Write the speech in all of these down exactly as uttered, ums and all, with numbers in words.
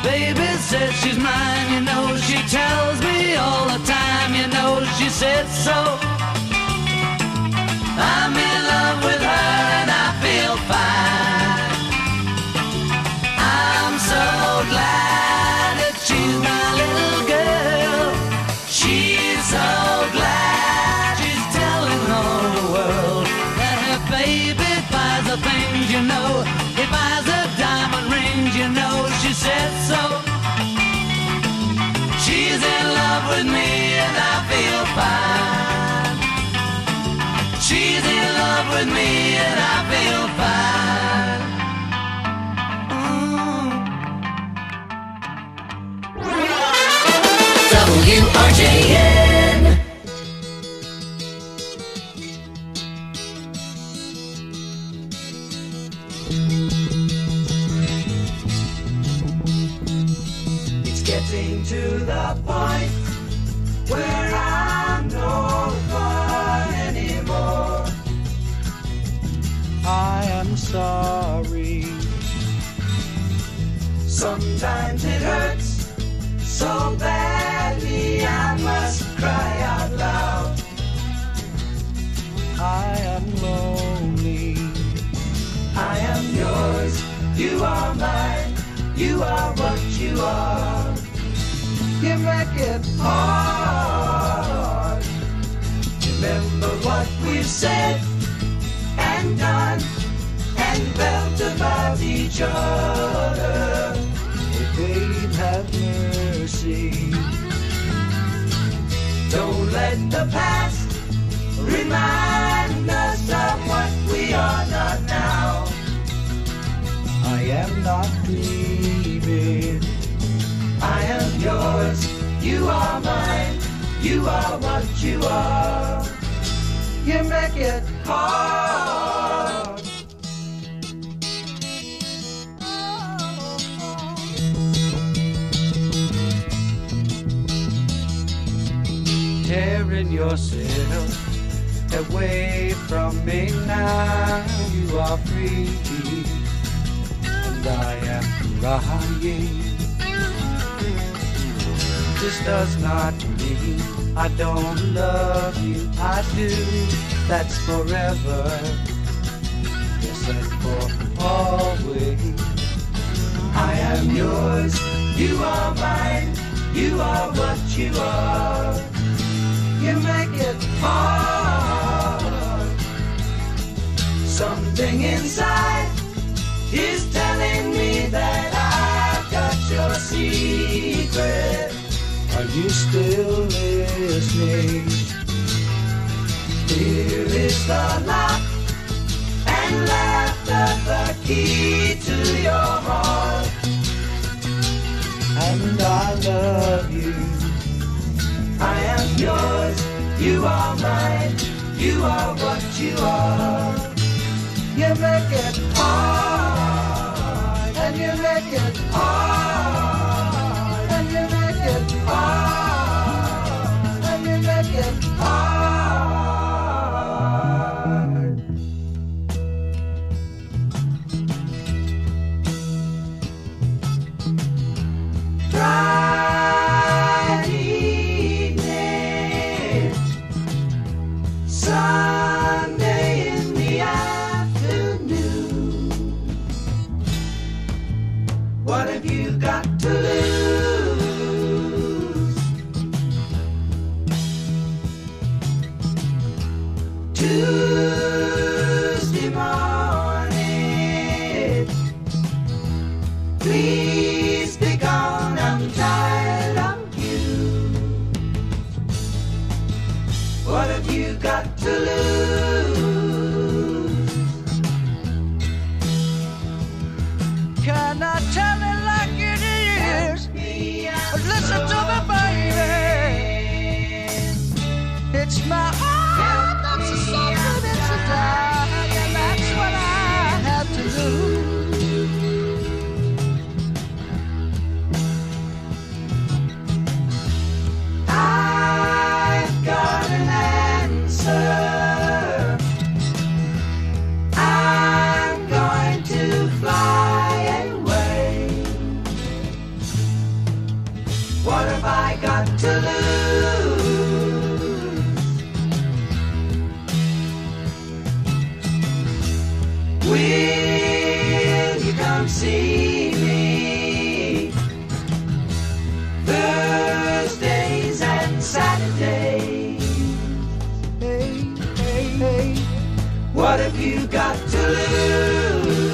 Baby says she's mine, you know she tells me all the time, you know she said so. I'm in love with her and I feel fine. I'm so glad that she's my little girl. She's so glad she's telling all the world that her baby buys the things, you know. He buys her diamond rings, you know she said so. She's in love with me and I feel fine. She's in love with me and I feel fine. Mm. W R J N. It's getting to the point where I'm no fun anymore. I am sorry. Sometimes it hurts so badly I must cry out loud. I am lonely. I am yours. You are mine. You are what you are. You make it hard. Remember what we've said and done and felt about each other. Oh, babe, have mercy. Don't let the past remind us of what we are not now. I am not grieving. I am yours. You are mine. You are what you are. You make it hard. Tearing yourself away from me now. You are free and I am crying. This does not mean I don't love you. I do. That's forever. Yes, and for always. I am yours. You are mine. You are what you are. You make it hard. Something inside is telling me that I've got your secret. Are you still listening? Here is the lock and laughter, the key to your heart. And I love you. I am yours. You are mine. You are what you are. You make it hard. And you make it hard. And you make it hard. And you make it hard. Friday evening, Sunday in the afternoon. What have you got to lose? Tuesday morning, please be gone, I'm tired of you. What have you got to lose? Can I tell it like it is? got to lose? Will you come see me Thursdays and Saturdays? Hey, hey, hey, what have you got to lose?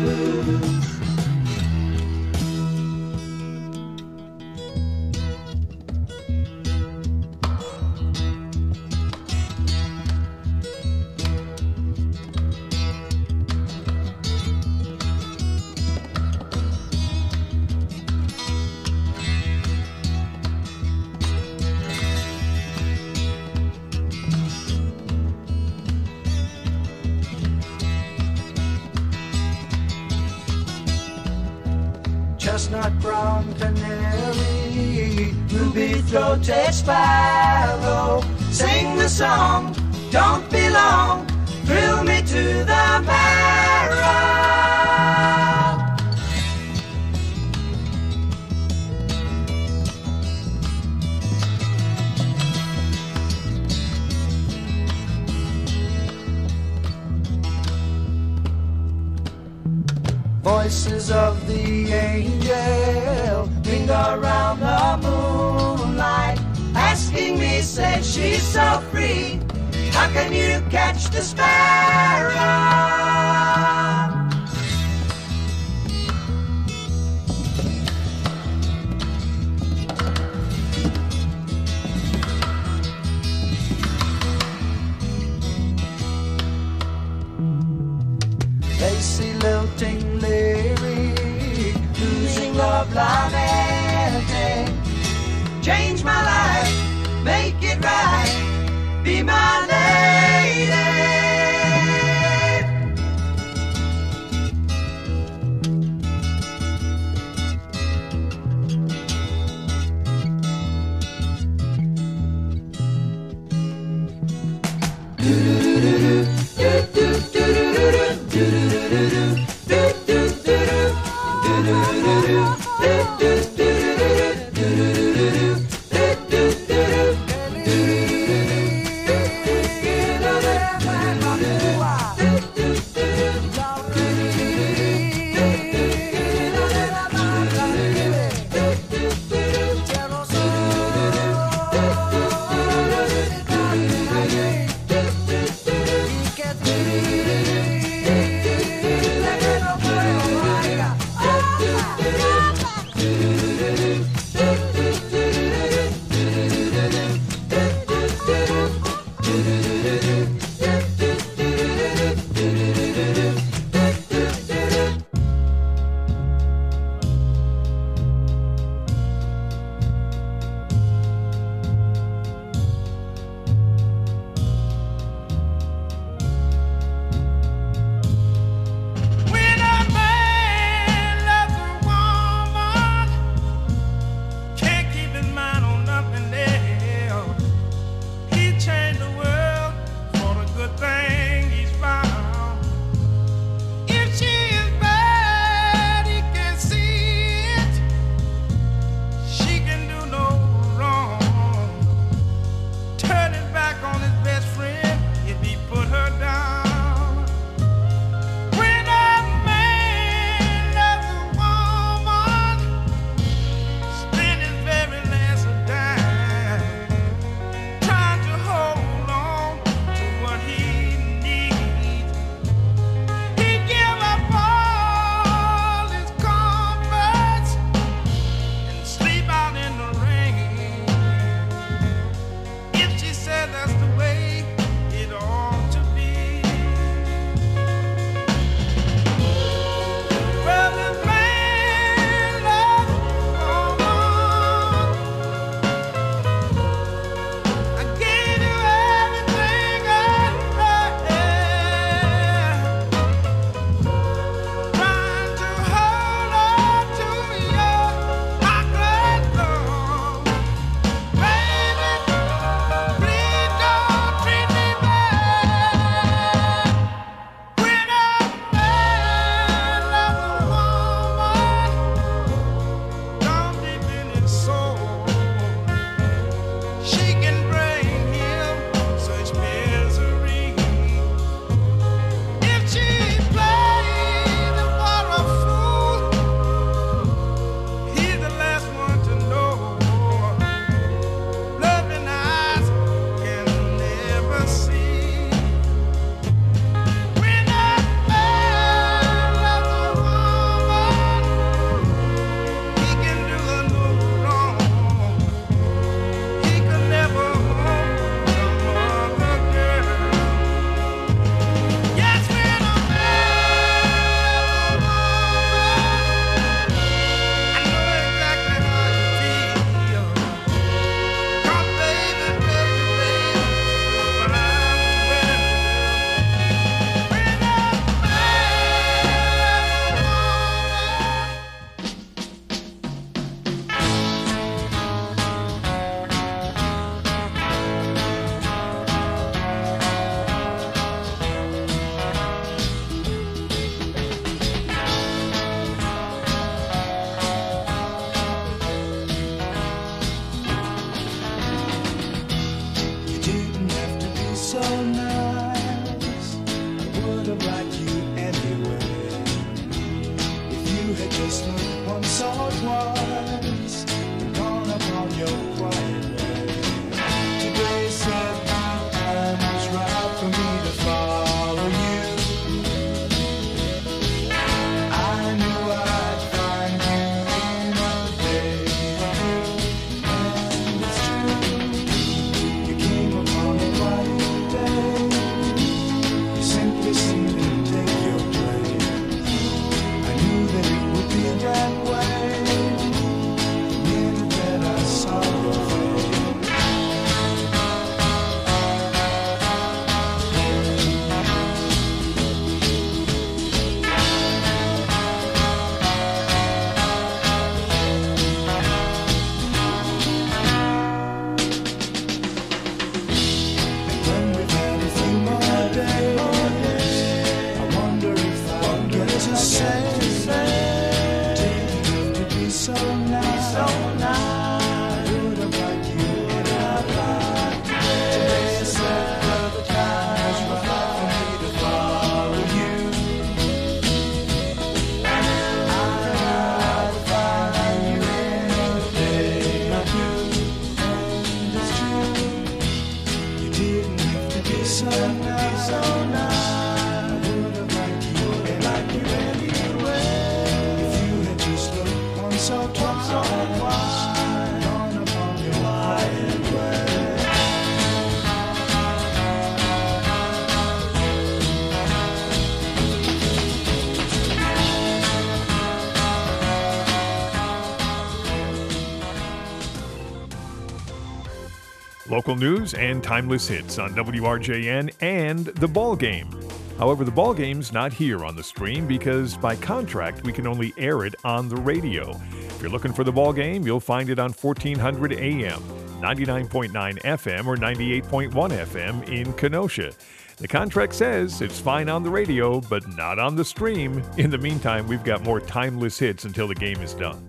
Chestnut brown canary, ruby-throated sparrow, sing the song, don't be long, thrill me to the marrow. Voices of the angel ring around the moonlight, asking me, say she's so free, how can you catch the sparrow? Lacy lilting lyric, losing love lamenting, change my life, make it right, be my lady. voice and gone upon your quiet way. Today said my time was right for me to follow you. I knew I'd find you in a day, and it's true. You came upon a quiet day. You simply seemed to take your place. I knew that it would be that way. The minute that I saw your face. And when we've had a few more days, I wonder if I'll get to say, take you to be so nice, so nice. I would have liked you, would have liked you. Today said that the time was right for me to follow you. I would find you in a day or two, and it's true. You didn't have to be so nice, so nice. I would have liked you, would have liked you anyway. If you had just looked once or twice, and gone upon your quiet way. Local news and timeless hits on W R J N and The Ball Game. However, The Ball Game's not here on the stream because by contract we can only air it on the radio. If you're looking for The Ball Game, you'll find it on fourteen hundred A M, ninety-nine point nine F M, or ninety-eight point one F M in Kenosha. The contract says it's fine on the radio, but not on the stream. In the meantime, we've got more timeless hits until the game is done.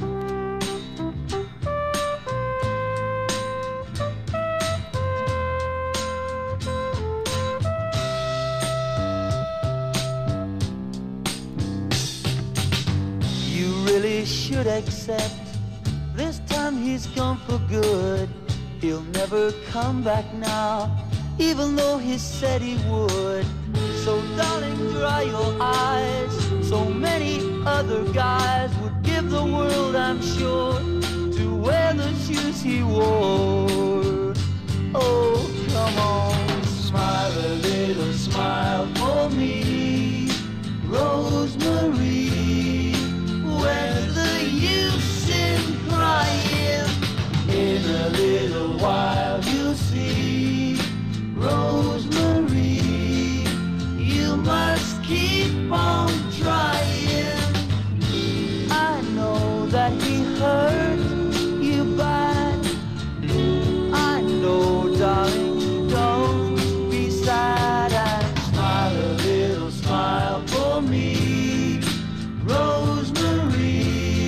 You really should accept this time he's gone for good. He'll never come back now, even though he said he would. So darling, dry your eyes. So many other guys would give the world, I'm sure, to wear the shoes he wore. Oh, come on, smile a little smile for me, Rosemary. Where's the use in crying? In a little while you'll see, Rosemary, you must keep on trying. I know that he hurt you bad. I know, darling, don't be sad, and smile a little smile for me, Rosemary,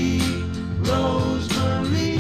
Rosemary.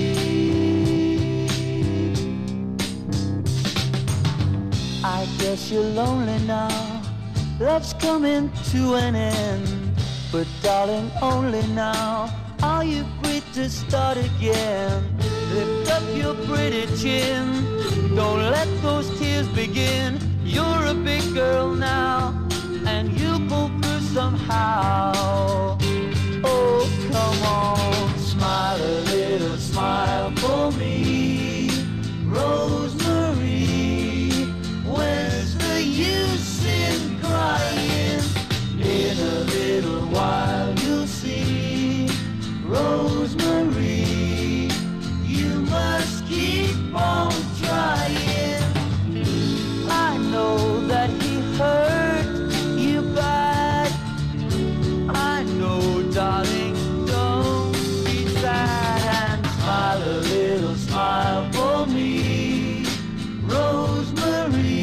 I guess you're lonely now, love's coming to an end. But darling, only now are you free to start again. Lift up your pretty chin, don't let those tears begin. You're a big girl now, and you'll pull through somehow. Oh, come on, smile a little smile for me, Rosemary. Where's the use in crying? In a little while you'll see, Rosemary, you must keep on trying. I know that he hurt you bad. I know, darling, don't be sad, and smile a little smile for me, Rosemary,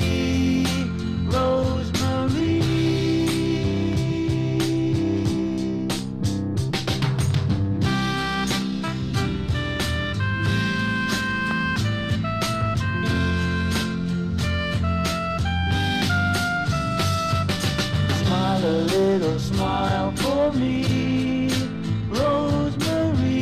Rosemary. Smile a little smile for me, Rosemary.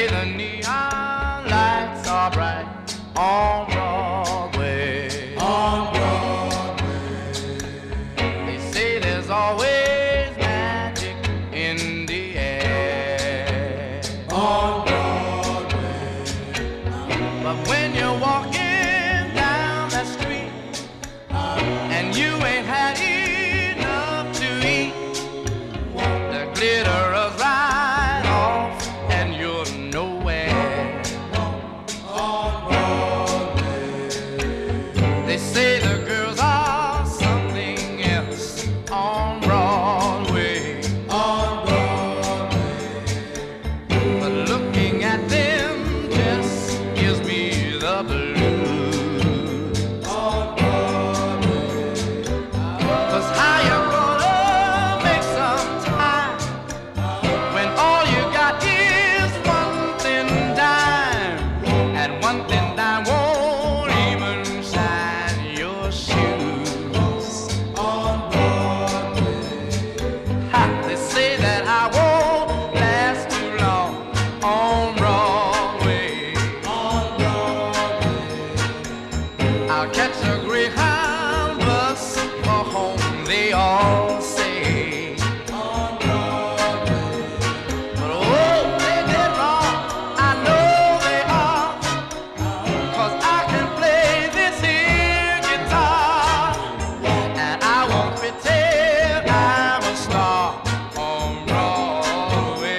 say the neon lights are bright on Broadway. On Broadway. They say there's always magic in the air. On Broadway. But when you're walking down that street and you ain't had enough to eat, the glitter is right off and you're nowhere. On Broadway. They say the girls are something else on Broadway. On Broadway. But looking at them just gives me the blues. On Broadway. 'Cause how you gonna make some time when all you got is one thin dime, and one thin dime won't even shine your shoes. On Broadway. Ha, they say that I won't last too long on Broadway. On Broadway. I'll catch a Greyhound bus for home, they all say. On Broadway. But oh, they did wrong, I know they are, 'cause I can play this here guitar, and I won't pretend I'm a star on Broadway.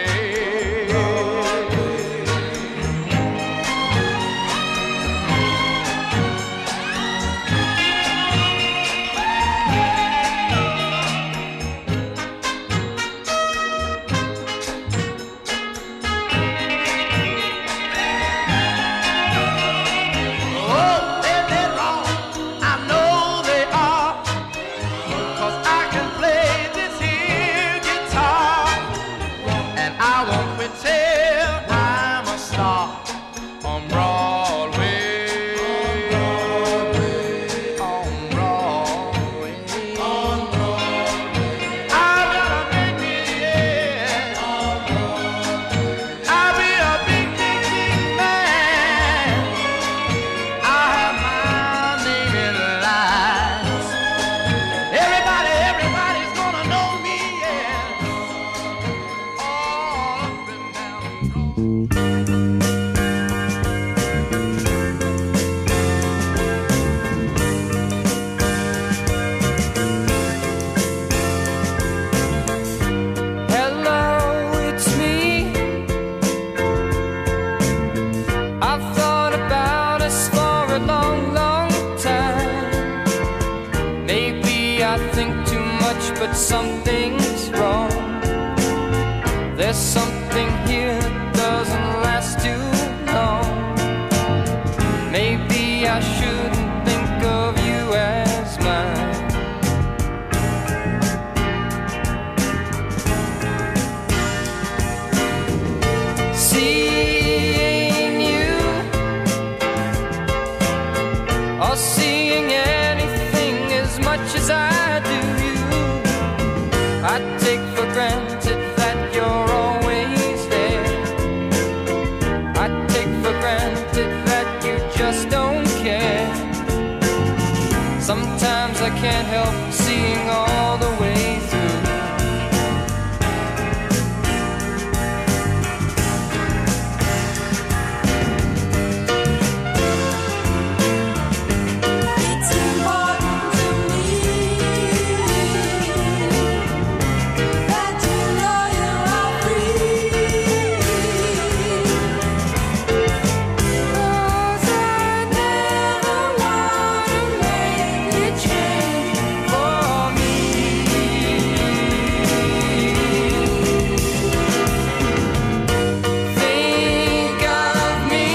Oh, they did wrong, I know they are, 'cause I can play this here guitar, and I won't pretend I'm a star on Broadway. On Broadway. On Broadway. I'm gonna make it, yeah. On Broadway. I'll be a big, big, big man. I have my name in lights. Everybody, everybody's gonna know me, yeah. All up and down Broadway. Hello, it's me. I've thought about us for a long, long time. Maybe I think too much, but something's wrong. There's something here that doesn't last too long. Maybe I shouldn't think of you as mine. Seeing you or seeing anything as much as I do you, I take for granted that you're always there. I take for granted that you just don't care. Sometimes I can't help seeing all the way through. It's important to me that you know you are free. 'Cause I never wanna make you change for me. Think of me.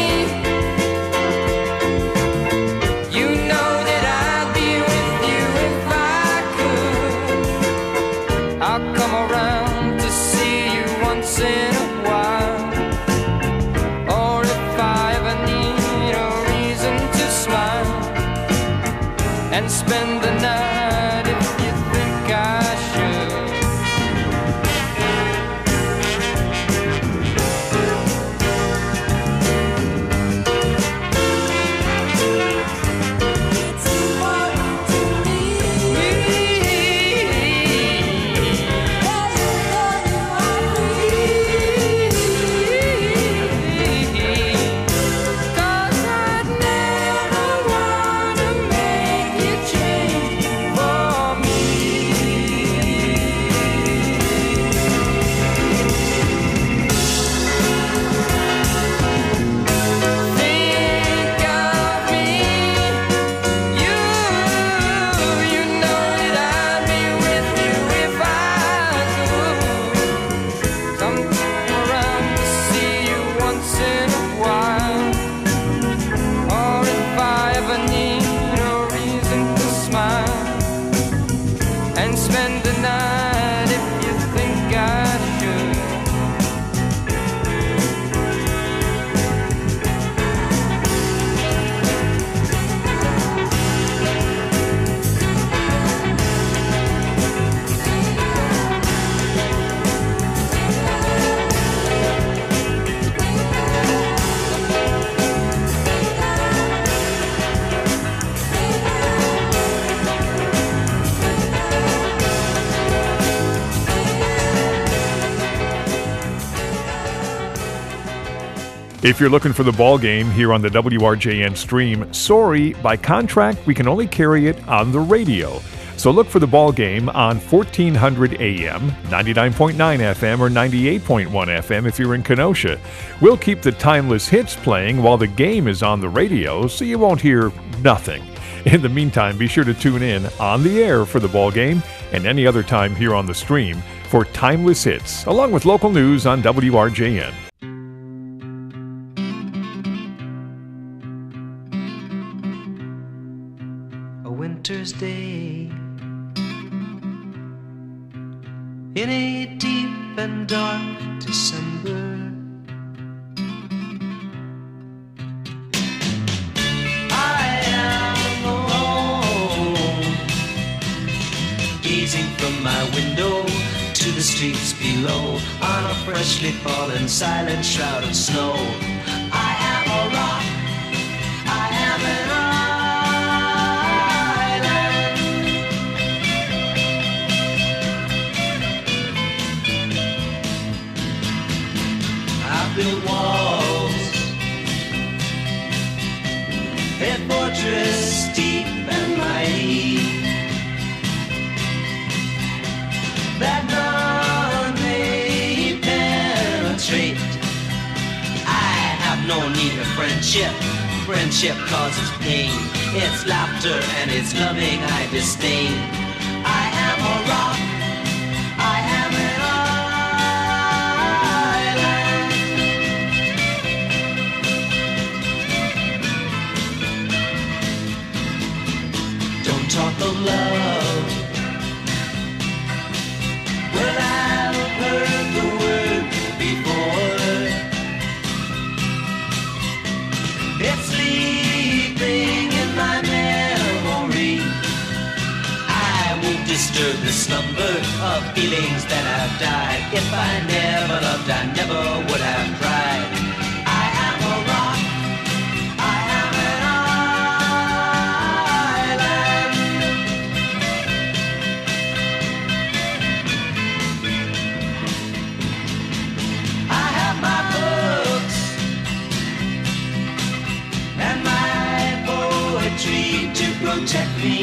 You know that I'd be with you if I could. I'll come around to see you once in a while. Or if I ever need a reason to smile and spend the night if you think I should. If you're looking for the ball game here on the W R J N stream, sorry, by contract, we can only carry it on the radio. So look for the ball game on fourteen hundred A M, ninety-nine point nine F M, or ninety-eight point one F M if you're in Kenosha. We'll keep the timeless hits playing while the game is on the radio, so you won't hear nothing. In the meantime, be sure to tune in on the air for the ball game and any other time here on the stream for timeless hits, along with local news on W R J N. A winter's day in a deep and dark December, I am alone, gazing from my window to the streets below, on a freshly fallen silent shroud of snow. I am a rock, I am an built walls, a fortress deep and mighty, that none may penetrate. I have no need of friendship. Friendship causes pain. It's laughter and it's loving I disdain. I am a rock, I am an talk of love. Well, I've heard the word before. It's sleeping in my memory. I won't disturb the slumber of feelings that have died. If I never loved, I never would have cried. I am a rock, I am an to protect me.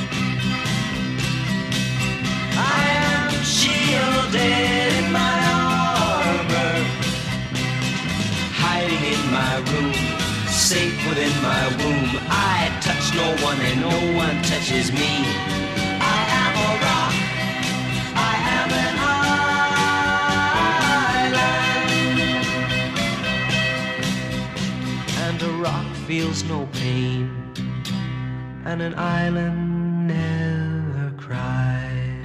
I am shielded in my armor, hiding in my room, safe within my womb. I touch no one and no one touches me. I am a rock, I am an island, and a rock feels no pain, and an island never cries.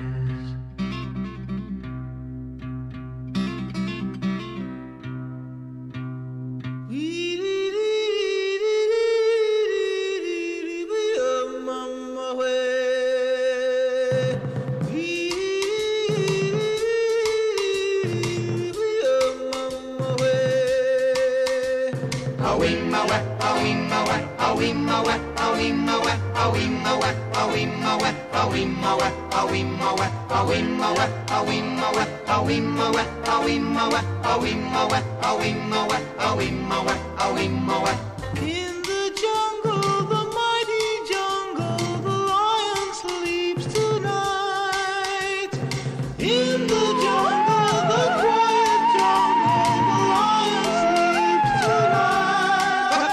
In the jungle, the mighty jungle, the lion sleeps tonight. In the jungle, the quiet jungle, the lion sleeps tonight.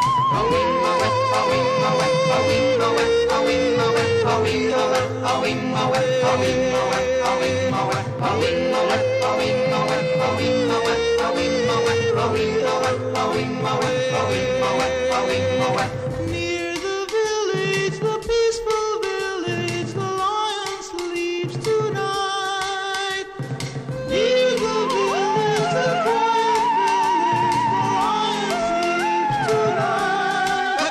Near the village, the peaceful village, the lion sleeps tonight. Near the village, the quiet village, the lion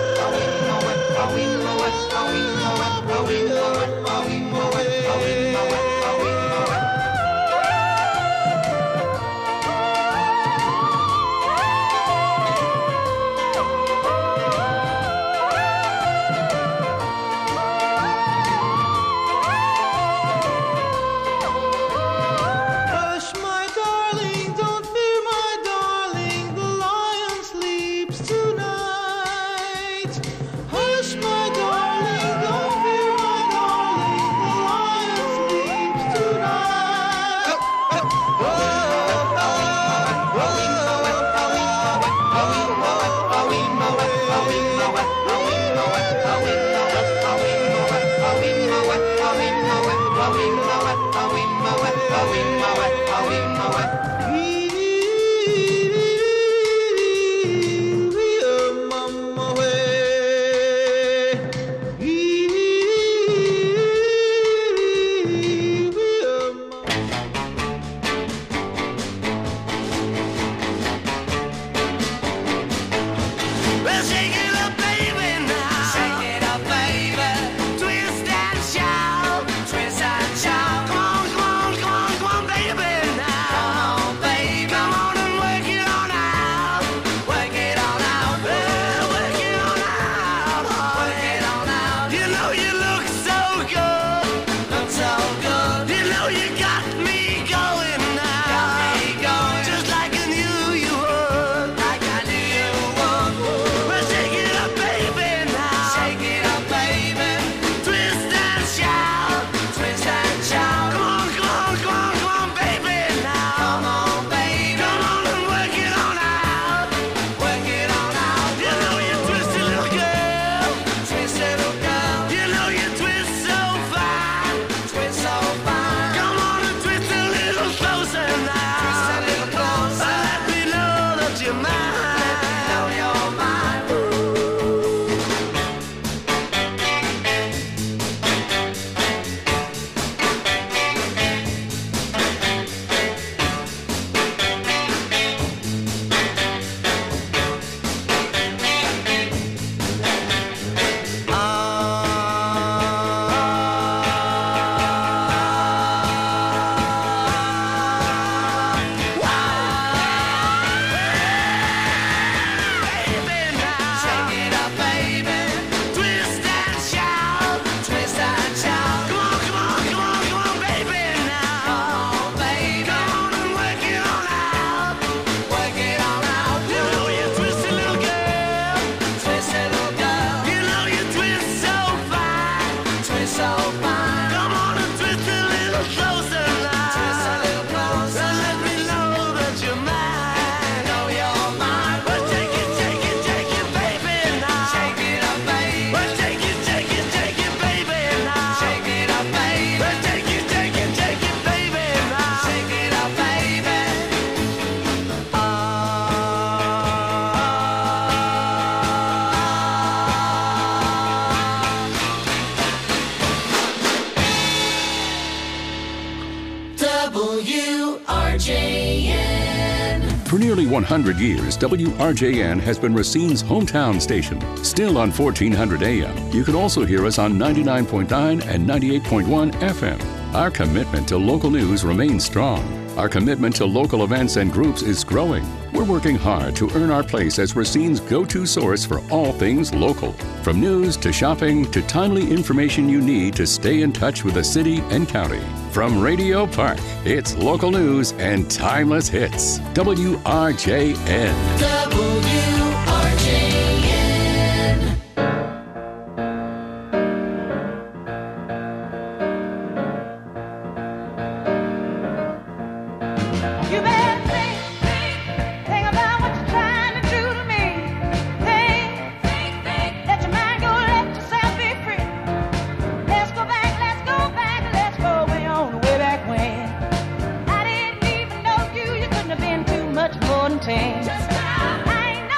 sleeps tonight. J N. For nearly one hundred years, W R J N has been Racine's hometown station. Still on fourteen hundred A M, you can also hear us on ninety-nine point nine and ninety-eight point one F M. Our commitment to local news remains strong. Our commitment to local events and groups is growing. We're working hard to earn our place as Racine's go-to source for all things local. From news to shopping to timely information you need to stay in touch with the city and county. From Radio Park, it's local news and timeless hits. W R J N. W R J N. You better think, think, think about what you're trying to do to me. Think, think, think, let your mind go, let yourself be free. Let's go back, let's go back, let's go way on, way back when. I didn't even know you, you couldn't have been too much more than ten. I ain't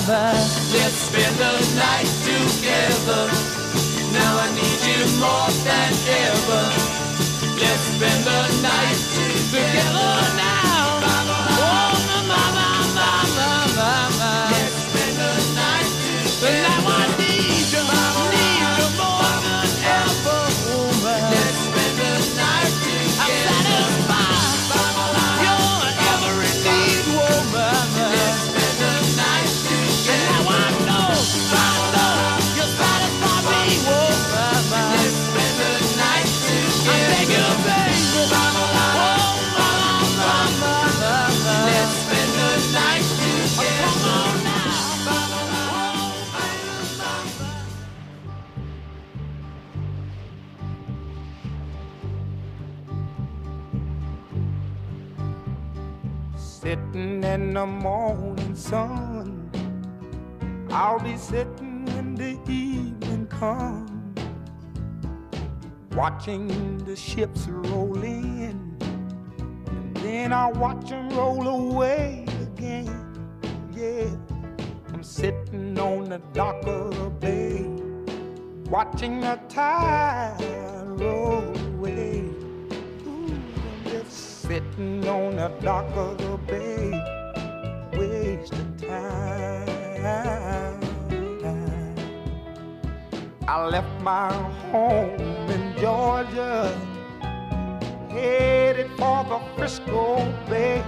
my. Let's spend the night together. Now I need you more than ever. Let's spend the night together now. Oh, my, my, my, my, my, my. Let's spend the night together. Now I need you, need you more than ever, woman. Let's spend the night together. I'm satisfied. Your every need, woman. Let's spend the night together. Now I know, I know you satisfy me, woman. Let's spend the night together. I beg you, baby. Oh, mama, mama, mama. Let's spend the night together. Oh, come on now. Sitting in the morning sun, I'll be sitting when the evening comes, watching the ships roll in, and then I'll watch them roll away again. Yeah, I'm sitting on the dock of the bay, watching the tide roll away. Ooh, I'm just sitting on the dock of the bay, wasting time. I left my home in Georgia, headed for the Frisco Bay,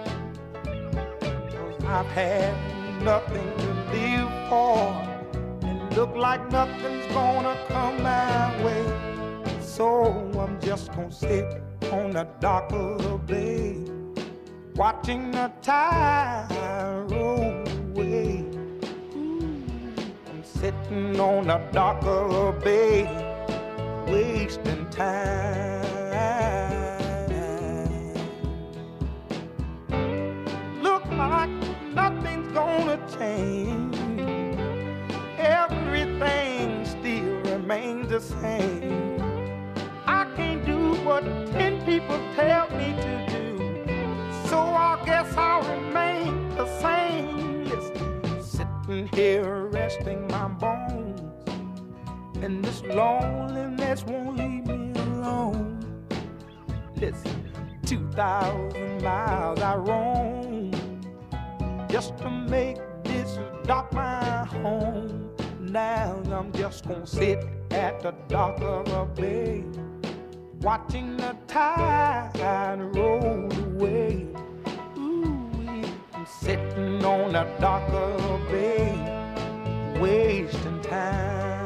'cause I've had nothing to live for, and look like nothing's gonna come my way. So I'm just gonna sit on the dock of the bay, watching the tide roll away. Sitting on the dock of the bay, wasting time. Look like nothing's gonna change. Everything still remains the same. I can't do what ten people tell me to do, so I guess I'll remain the same. Listen, sitting here resting my bones, and this loneliness won't leave me alone. Listen, two thousand miles I roam just to make this dock my home. Now I'm just gonna sit at the dock of the bay, watching the tide roll away. Ooh, I'm sitting on the dock of the bay, wasting time.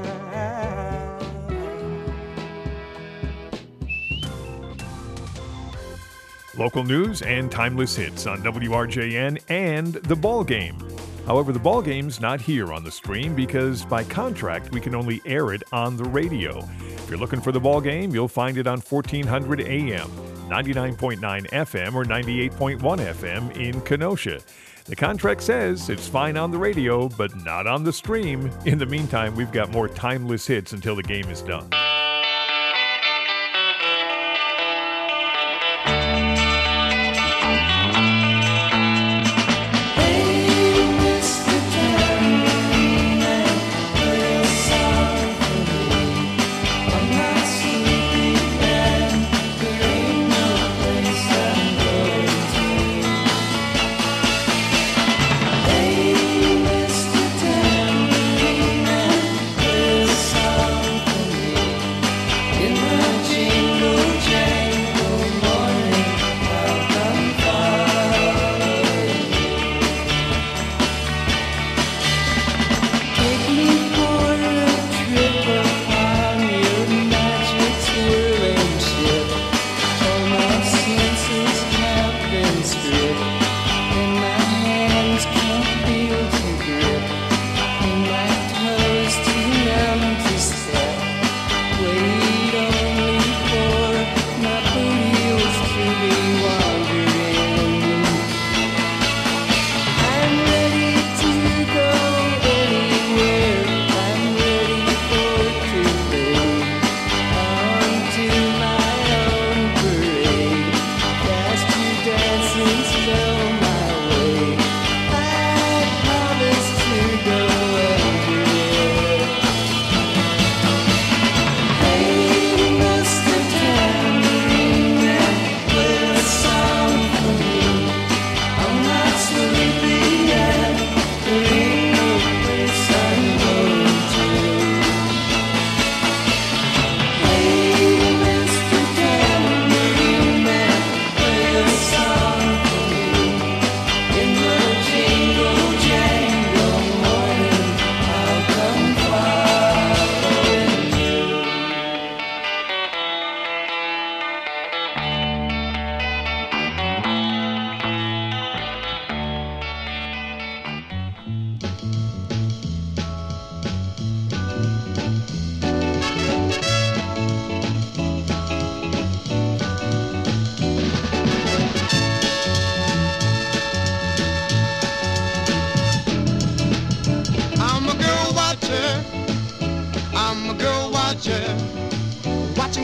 Local news and timeless hits on W R J N and The Ball Game. However, The Ball Game's not here on the stream because by contract we can only air it on the radio. If you're looking for The Ball Game, you'll find it on fourteen hundred A M, ninety-nine point nine F M, or ninety-eight point one F M in Kenosha. The contract says it's fine on the radio, but not on the stream. In the meantime, we've got more timeless hits until the game is done.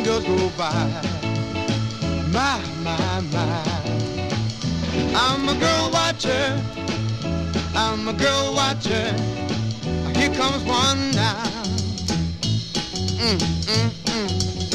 girls go by. My, my, my. I'm a girl watcher. I'm a girl watcher. Here comes one now. Mm, mm, mm.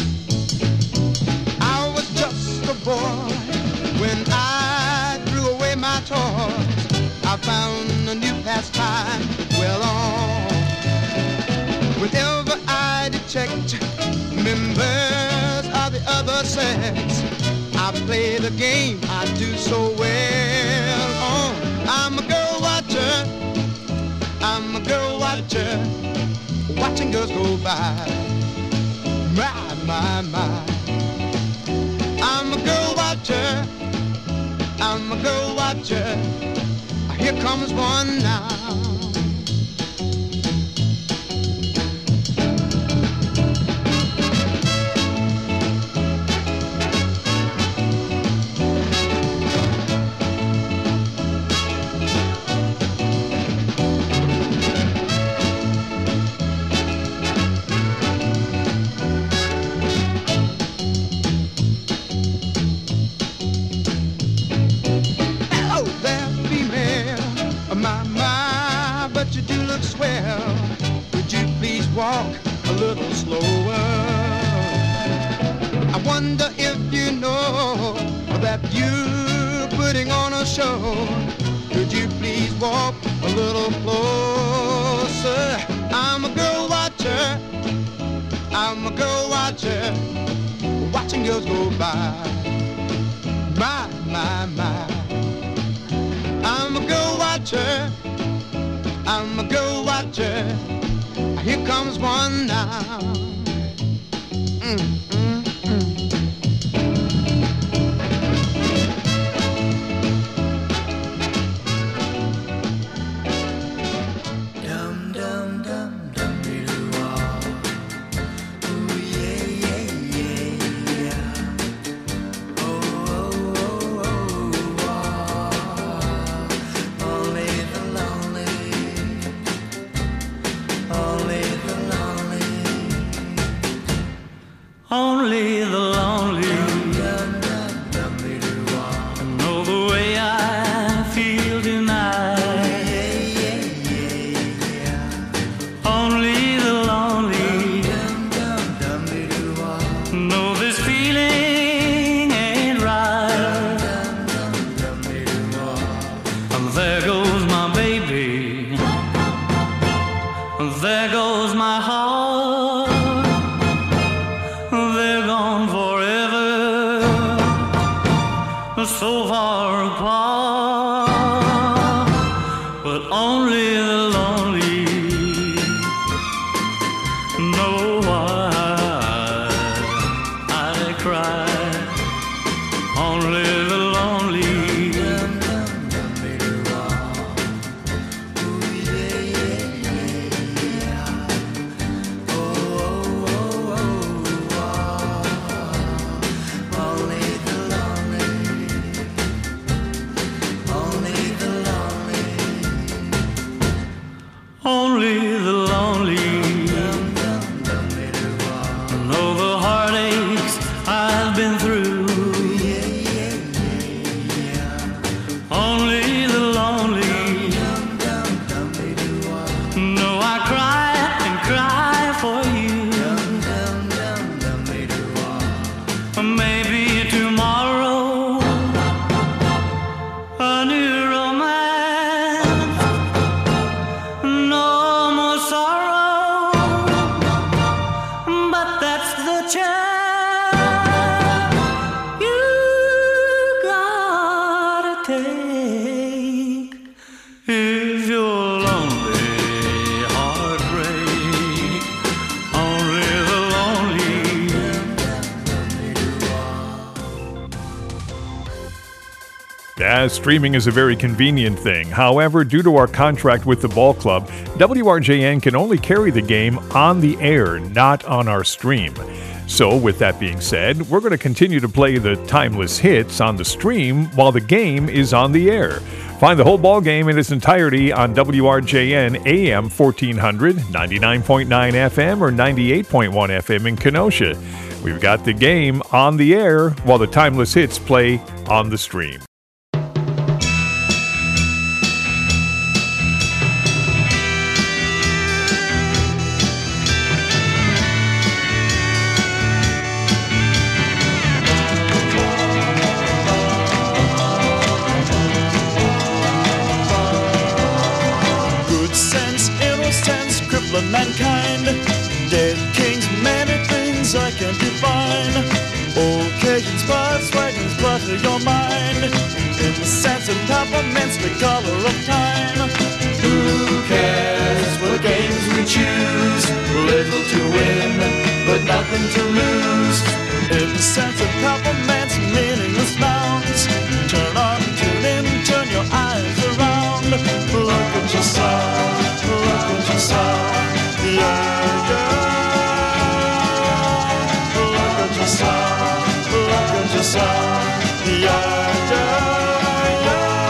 I was just a boy when I threw away my toys. I found a new pastime well on. Whenever I detect members of the other sex, I play the game I do so well on. I'm a girl watcher. I'm a girl watcher. Watching girls go by. My, my, my. I'm a girl watcher. I'm a girl watcher. Here comes one now. Walk a little slower. I wonder if you know that you're putting on a show. Could you please walk a little closer? I'm a girl watcher. I'm a girl watcher. Watching girls go by. My, my, my. I'm a girl watcher. I'm a girl watcher. Here comes one now. Mm, mm, mm. Dum dum dum dum dee doo wah. Ooh yeah yeah yeah yeah. Oh oh oh oh wah. Only the lonely. Only the lonely, only the lonely know the way I feel tonight. Only the lonely know this feeling ain't right. And there goes my baby. There goes my heart. They're gone forever, so far apart. But only the lonely know why I cry. Only the lonely. Only the lonely know the heartaches I've been through. Only the lonely know I cry and cry for you. Maybe tomorrow a new romance. No more sorrow, but that's the chance you gotta take. If you're lonely, heartbreak, only the lonely. Yeah, streaming is a very convenient thing. However, due to our contract with the ball club, W R J N can only carry the game on the air, not on our stream. So, with that being said, we're going to continue to play the timeless hits on the stream while the game is on the air. Find the whole ball game in its entirety on W R J N A M fourteen hundred, ninety-nine point nine F M, or ninety-eight point one F M in Kenosha. We've got the game on the air while the timeless hits play on the stream. Mankind, dead kings, many things I can define. Occasions, spots, wagons, clutter your mind. In the sense of peppermints, the color of time. Who cares what games we choose? Little to win, but nothing to lose. In the sense of peppermints, meaningless nouns. Turn on, tune in, turn your eyes around. Look at yourself, look at yourself. Yeah, yeah. Look at yourself, look at yourself. Yeah, yeah,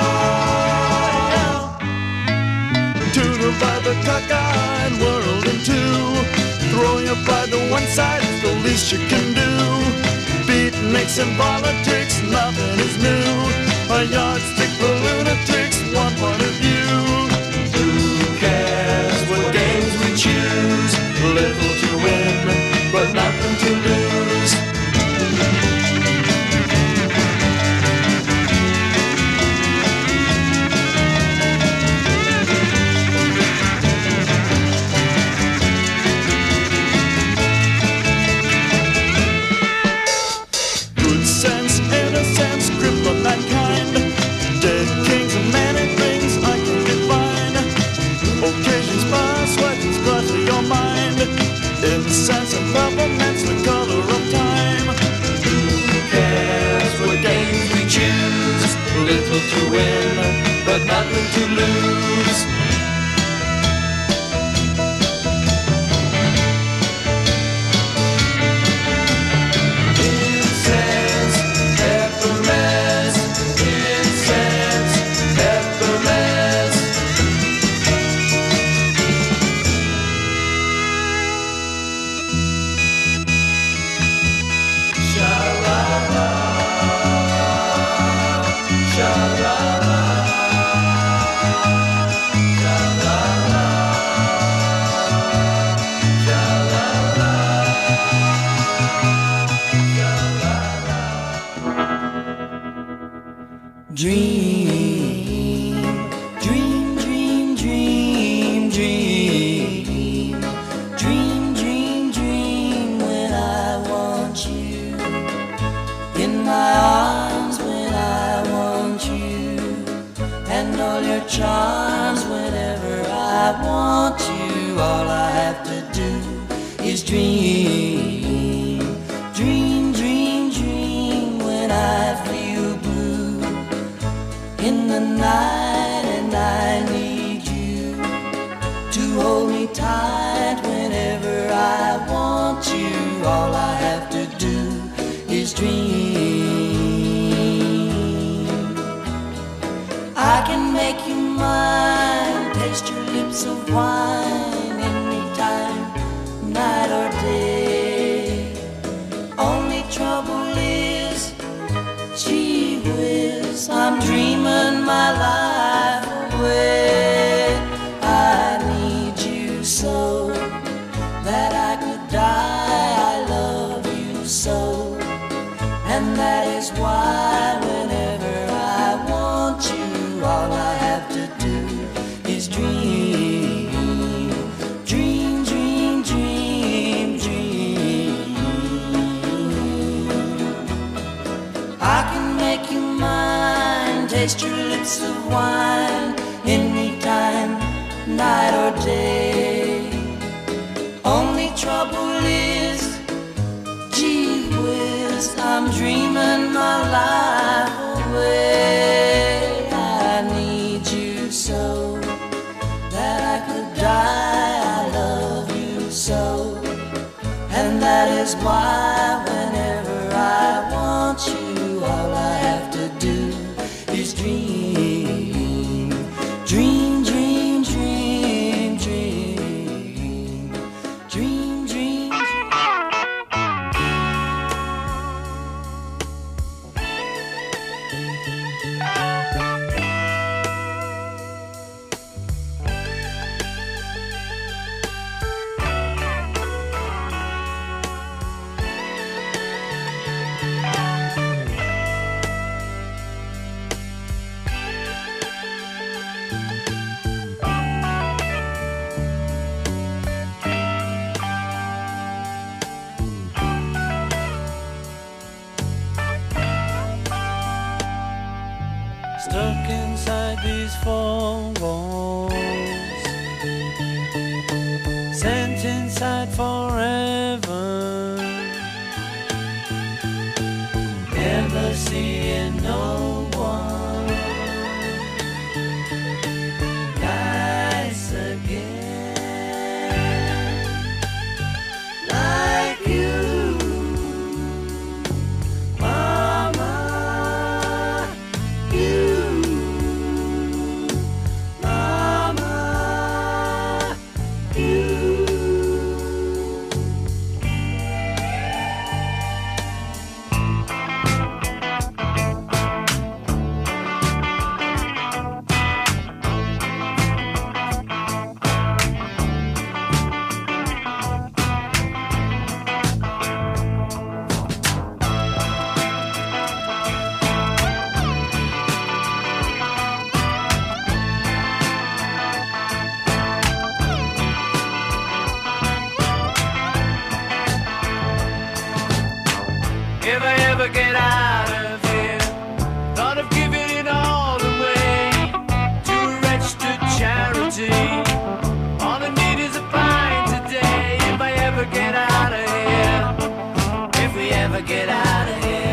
yeah. To divide the cockeyed world in two. Throw your pride to one side is the least you can do. Beatniks and politics, nothing is new. A yardstick for lunatics, one point of view. Who cares what games we choose? Little to win, but nothing to lose. Good sense, innocence, cripple mankind. Dead kings and many things I can define. Occasions pass, weapons clutter your mind. Incense and peppermints, the color of time. Who cares what games we choose? Little to win, but nothing to lose. Incense, peppermints, incense, peppermints. Sha-la-la, sha-la-la, sha-la-la, sha-la-la, Dream, dream, dream, dream, dream. Dream, dream, dream when I want you. In my arms when I want you. And all your charms whenever I want you. All I have to do is dream. Dream, dream, dream when I feel blue in the night and I need you to hold me tight whenever I want you. All I have to do is dream. I can make you mine, taste your lips of wine anytime, night or day. Only trouble is, gee whiz, I'm dreaming my life away. I need you so that I could die. I love you so, and that is why whenever I want you, all I have to do is dream. Dream, dream, dream, dream. I can make you mine, taste your lips of wine anytime, night or day. Only trouble is, gee whiz, I'm dreaming my life away. I need you so that I could die. I love you so, and that is why whenever I want you, all I have to do is dream. Dream, dream, dream, dream. Dream, dream, dream. stuck inside these four walls, sent inside forever, never seeing no one nice again like you. If I ever get out of here, thought of giving it all away to a registered charity. All I need is a pint today. If I ever get out of here, if we ever get out of here.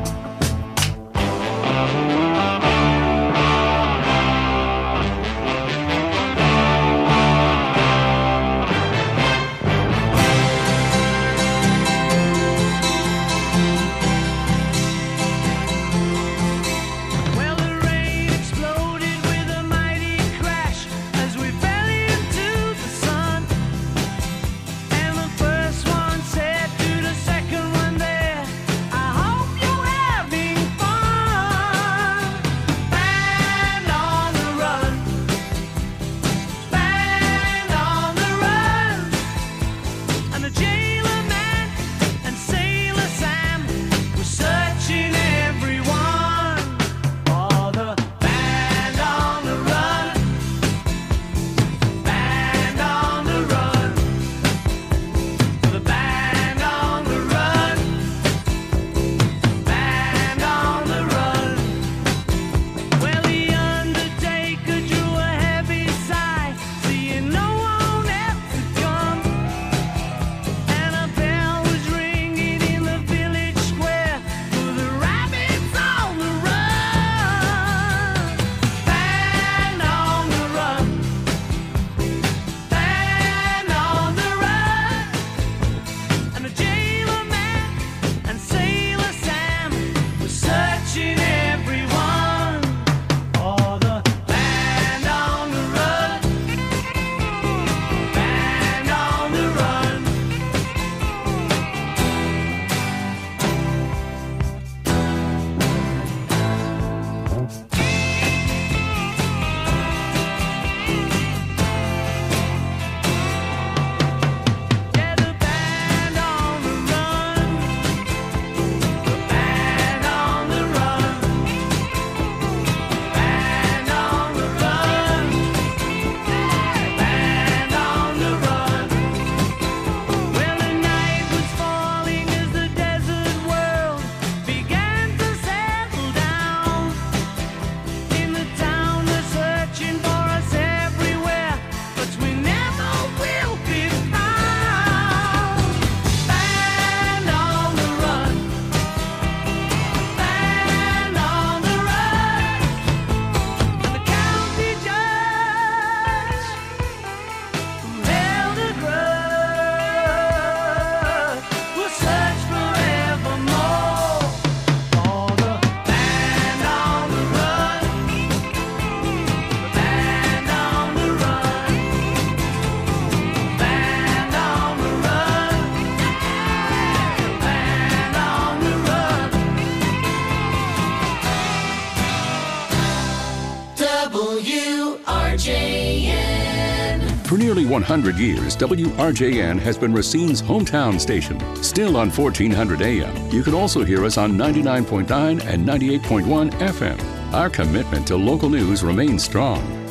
For nearly one hundred years, W R J N has been Racine's hometown station. Still on fourteen hundred A M, you can also hear us on ninety-nine point nine and ninety-eight point one F M. Our commitment to local news remains strong.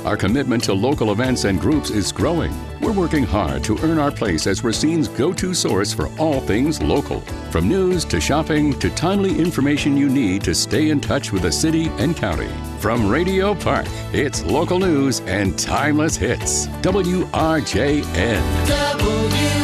Our commitment to local events and groups is growing. We're working hard to earn our place as Racine's go-to source for all things local. From news to shopping to timely information you need to stay in touch with the city and county. From Radio Park, it's local news and timeless hits. W R J N. W